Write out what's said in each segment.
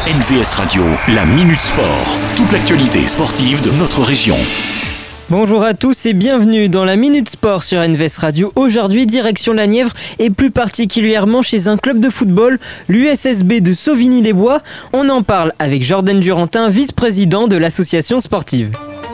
NVS Radio, la Minute Sport. Toute l'actualité sportive de notre région. Bonjour à tous et bienvenue dans la Minute Sport sur NVS Radio. Aujourd'hui, direction la Nièvre et plus particulièrement chez un club de football, l'USSB de Sauvigny-les-Bois. On en parle avec Jordan Durantin, vice-président de l'association sportive.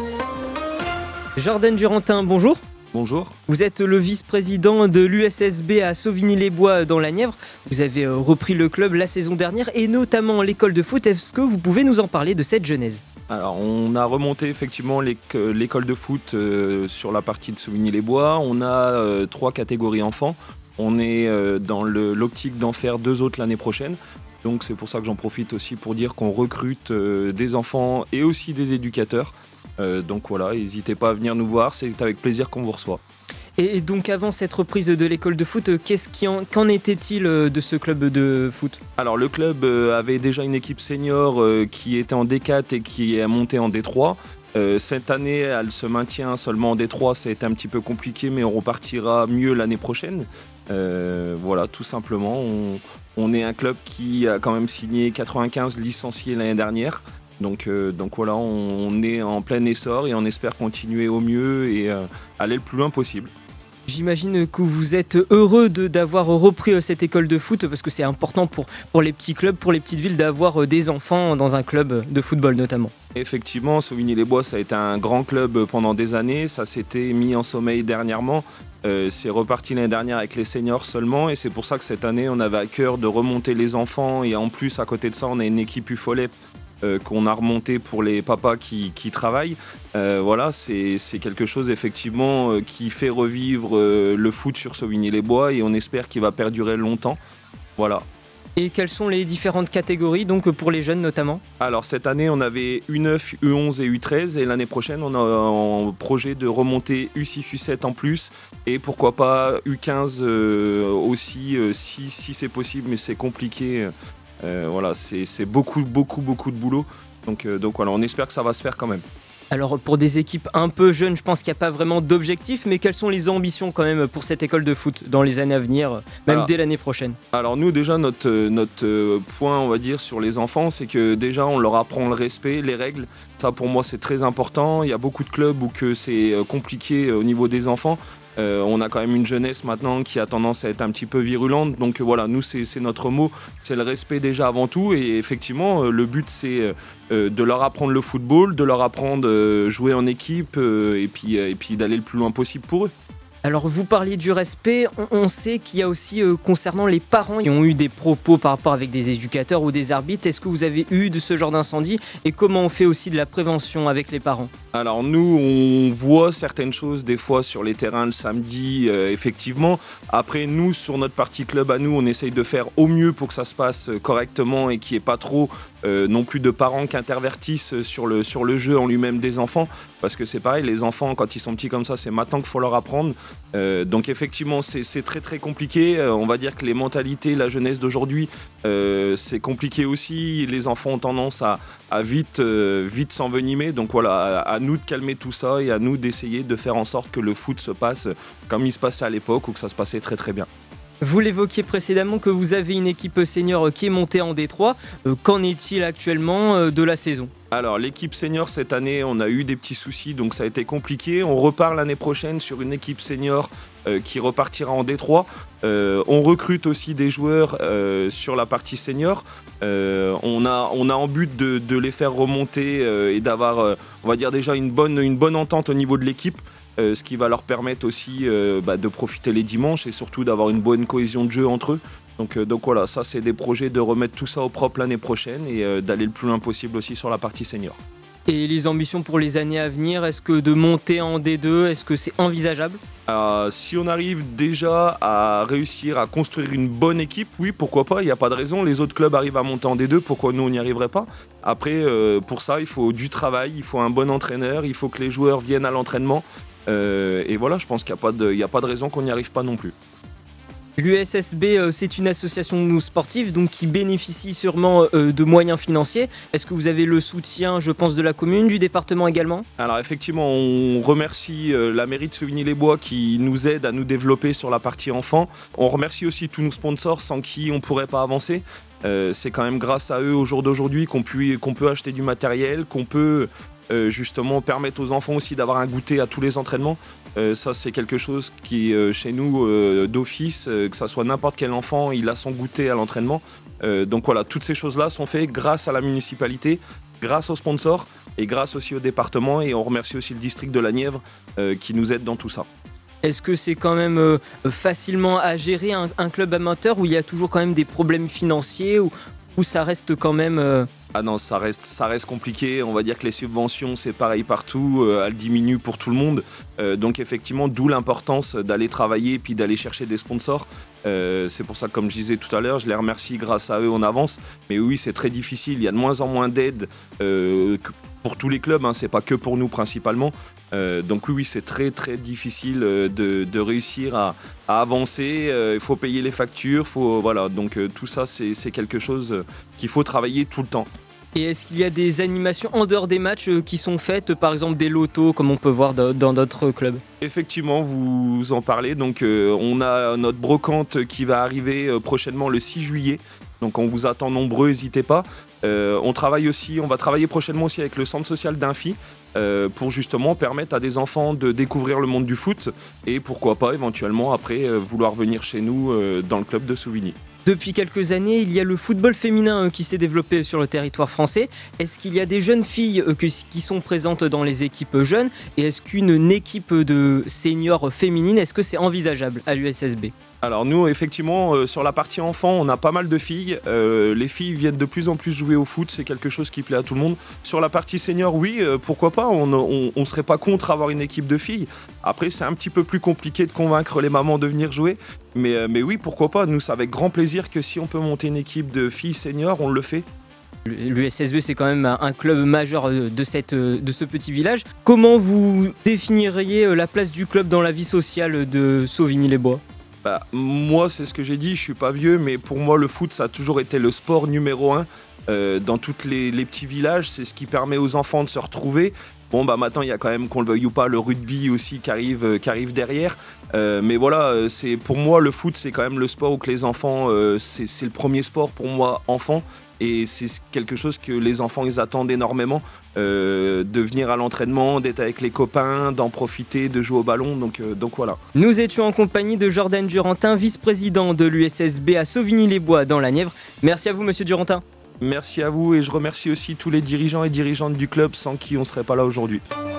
Jordan Durantin, bonjour. Bonjour. Vous êtes le vice-président de l'USSB à Sauvigny-les-Bois dans la Nièvre. Vous avez repris le club la saison dernière et notamment l'école de foot. Est-ce que vous pouvez nous en parler de cette genèse ? Alors, on a remonté effectivement l'école de foot sur la partie de Sauvigny-les-Bois. On a 3 catégories enfants. On est dans l'optique d'en faire 2 autres l'année prochaine. Donc c'est pour ça que j'en profite aussi pour dire qu'on recrute des enfants et aussi des éducateurs. Donc voilà, n'hésitez pas à venir nous voir, c'est avec plaisir qu'on vous reçoit. Et donc avant cette reprise de l'école de foot, qu'en était-il de ce club de foot ? Alors le club avait déjà une équipe senior qui était en D4 et qui est montée en D3. Cette année, elle se maintient seulement en D3, ça a été un petit peu compliqué, mais on repartira mieux l'année prochaine. Voilà, tout simplement, on est un club qui a quand même signé 95 licenciés l'année dernière. Donc voilà, on est en plein essor et on espère continuer au mieux et aller le plus loin possible. J'imagine que vous êtes heureux d'avoir repris cette école de foot parce que c'est important pour les petits clubs, pour les petites villes d'avoir des enfants dans un club de football notamment. Effectivement, Sauvigny-les-Bois, ça a été un grand club pendant des années, ça s'était mis en sommeil dernièrement. C'est reparti l'année dernière avec les seniors seulement et c'est pour ça que cette année on avait à cœur de remonter les enfants et en plus à côté de ça on a une équipe UFOLEP qu'on a remonté pour les papas qui travaillent. Voilà, c'est quelque chose effectivement qui fait revivre le foot sur Sauvigny-les-Bois et on espère qu'il va perdurer longtemps. Voilà. Et quelles sont les différentes catégories donc pour les jeunes notamment ? Alors cette année on avait U9, U11 et U13 et l'année prochaine on a en projet de remonter U6, U7 en plus et pourquoi pas U15 aussi si c'est possible mais c'est compliqué. Voilà, c'est beaucoup de boulot. Donc voilà, on espère que ça va se faire quand même. Alors pour des équipes un peu jeunes, je pense qu'il n'y a pas vraiment d'objectif, mais quelles sont les ambitions quand même pour cette école de foot dans les années à venir, même dès l'année prochaine ? Alors nous déjà notre point on va dire sur les enfants, c'est que déjà on leur apprend le respect, les règles. Ça pour moi c'est très important. Il y a beaucoup de clubs où que c'est compliqué au niveau des enfants. On a quand même une jeunesse maintenant qui a tendance à être un petit peu virulente. Donc voilà, nous c'est notre mot, c'est le respect déjà avant tout. Et effectivement, le but c'est de leur apprendre le football, de leur apprendre jouer en équipe et puis d'aller le plus loin possible pour eux. Alors vous parliez du respect, on sait qu'il y a aussi concernant les parents qui ont eu des propos par rapport avec des éducateurs ou des arbitres. Est-ce que vous avez eu de ce genre d'incendie et comment on fait aussi de la prévention avec les parents ? Alors nous on voit certaines choses des fois sur les terrains le samedi effectivement. Après nous sur notre partie club à nous on essaye de faire au mieux pour que ça se passe correctement et qu'il n'y ait pas trop non plus de parents qui intervertissent sur le jeu en lui-même des enfants. Parce que c'est pareil, les enfants quand ils sont petits comme ça c'est maintenant qu'il faut leur apprendre. Donc effectivement c'est très très compliqué. On va dire que les mentalités, la jeunesse d'aujourd'hui c'est compliqué aussi. Les enfants ont tendance à vite s'envenimer. Donc voilà, à nous de calmer tout ça et à nous d'essayer de faire en sorte que le foot se passe comme il se passait à l'époque ou que ça se passait très très bien. Vous l'évoquiez précédemment que vous avez une équipe senior qui est montée en D3. Qu'en est-il actuellement de la saison ? Alors l'équipe senior cette année on a eu des petits soucis donc ça a été compliqué. On repart l'année prochaine sur une équipe senior qui repartira en D3. On recrute aussi des joueurs sur la partie senior. On a en but de les faire remonter et d'avoir on va dire déjà une bonne entente au niveau de l'équipe. Ce qui va leur permettre aussi de profiter les dimanches et surtout d'avoir une bonne cohésion de jeu entre eux. Donc voilà, ça c'est des projets de remettre tout ça au propre l'année prochaine et d'aller le plus loin possible aussi sur la partie senior. Et les ambitions pour les années à venir, est-ce que de monter en D2, est-ce que c'est envisageable ? Si on arrive déjà à réussir à construire une bonne équipe, oui, pourquoi pas, il n'y a pas de raison. Les autres clubs arrivent à monter en D2, pourquoi nous on n'y arriverait pas ? Après, pour ça, il faut du travail, il faut un bon entraîneur, il faut que les joueurs viennent à l'entraînement. Et voilà, je pense qu'il n'y a pas de raison qu'on n'y arrive pas non plus. L'USSB, c'est une association sportive donc qui bénéficie sûrement de moyens financiers. Est-ce que vous avez le soutien, je pense, de la commune, du département également ? Alors effectivement, on remercie la mairie de Sauvigny-les-Bois qui nous aide à nous développer sur la partie enfants. On remercie aussi tous nos sponsors sans qui on ne pourrait pas avancer. C'est quand même grâce à eux au jour d'aujourd'hui qu'on peut acheter du matériel, qu'on peut justement permettre aux enfants aussi d'avoir un goûter à tous les entraînements. Ça c'est quelque chose qui chez nous d'office, que ça soit n'importe quel enfant, il a son goûter à l'entraînement. Donc voilà, toutes ces choses-là sont faites grâce à la municipalité, grâce aux sponsors et grâce aussi au département, et on remercie aussi le district de la Nièvre qui nous aide dans tout ça. Est-ce que c'est quand même facilement à gérer un club amateur où il y a toujours quand même des problèmes financiers, ou ça reste quand même... Ah non, ça reste compliqué. On va dire que les subventions, c'est pareil partout. Elles diminuent pour tout le monde. Donc effectivement, d'où l'importance d'aller travailler et puis d'aller chercher des sponsors. C'est pour ça que, comme je disais tout à l'heure, je les remercie, grâce à eux, on avance. Mais oui, c'est très difficile. Il y a de moins en moins d'aide pour tous les clubs. C'est pas que pour nous principalement. Donc oui, c'est très très difficile de réussir à avancer. Il faut payer les factures. Voilà. Donc tout ça, c'est quelque chose qu'il faut travailler tout le temps. Et est-ce qu'il y a des animations en dehors des matchs qui sont faites, par exemple des lotos, comme on peut voir dans d'autres clubs ? Effectivement, vous en parlez. Donc, on a notre brocante qui va arriver prochainement le 6 juillet. Donc, on vous attend nombreux, n'hésitez pas. On va travailler prochainement aussi avec le centre social d'Infi pour justement permettre à des enfants de découvrir le monde du foot et pourquoi pas éventuellement après vouloir venir chez nous dans le club de Souvigny. Depuis quelques années, il y a le football féminin qui s'est développé sur le territoire français. Est-ce qu'il y a des jeunes filles qui sont présentes dans les équipes jeunes ? Et est-ce qu'une équipe de seniors féminines, est-ce que c'est envisageable à l'USSB ? Alors nous, effectivement, sur la partie enfant, on a pas mal de filles. Les filles viennent de plus en plus jouer au foot, c'est quelque chose qui plaît à tout le monde. Sur la partie senior, oui, pourquoi pas, on serait pas contre avoir une équipe de filles. Après, c'est un petit peu plus compliqué de convaincre les mamans de venir jouer. Mais oui, pourquoi pas, nous, c'est avec grand plaisir que si on peut monter une équipe de filles seniors, on le fait. L'USSB, c'est quand même un club majeur de ce petit village. Comment vous définiriez la place du club dans la vie sociale de Sauvigny-les-Bois ? Moi, c'est ce que j'ai dit, je suis pas vieux, mais pour moi, le foot, ça a toujours été le sport numéro 1. Dans tous les petits villages, c'est ce qui permet aux enfants de se retrouver. Bon, maintenant, il y a quand même, qu'on le veuille ou pas, le rugby aussi qui arrive derrière. Mais voilà, pour moi, le foot, c'est quand même le sport où que les enfants, c'est le premier sport pour moi, enfant. Et c'est quelque chose que les enfants, ils attendent énormément. De venir à l'entraînement, d'être avec les copains, d'en profiter, de jouer au ballon. Donc voilà. Nous étions en compagnie de Jordan Durantin, vice-président de l'USSB à Sauvigny-les-Bois dans la Nièvre. Merci à vous, monsieur Durantin. Merci à vous, et je remercie aussi tous les dirigeants et dirigeantes du club sans qui on ne serait pas là aujourd'hui.